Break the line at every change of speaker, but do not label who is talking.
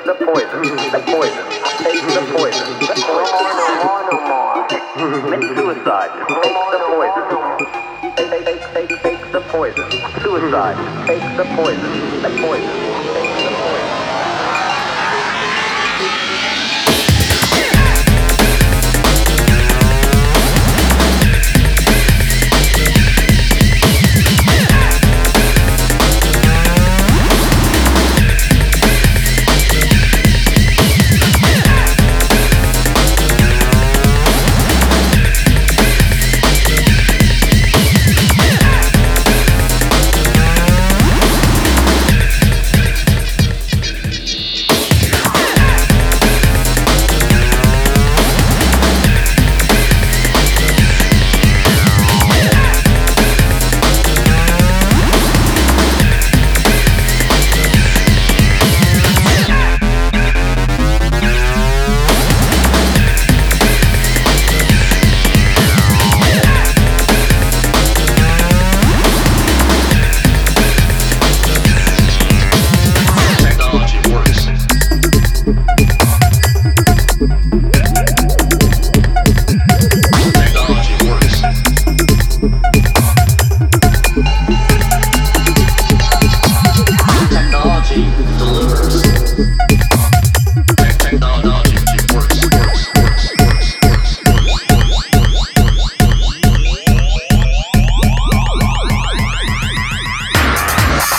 the poison, the poison, take the poison, the poison. No more. Commit suicide, take the poison. Take the poison. Suicide, take the poison, the poison, take the poison.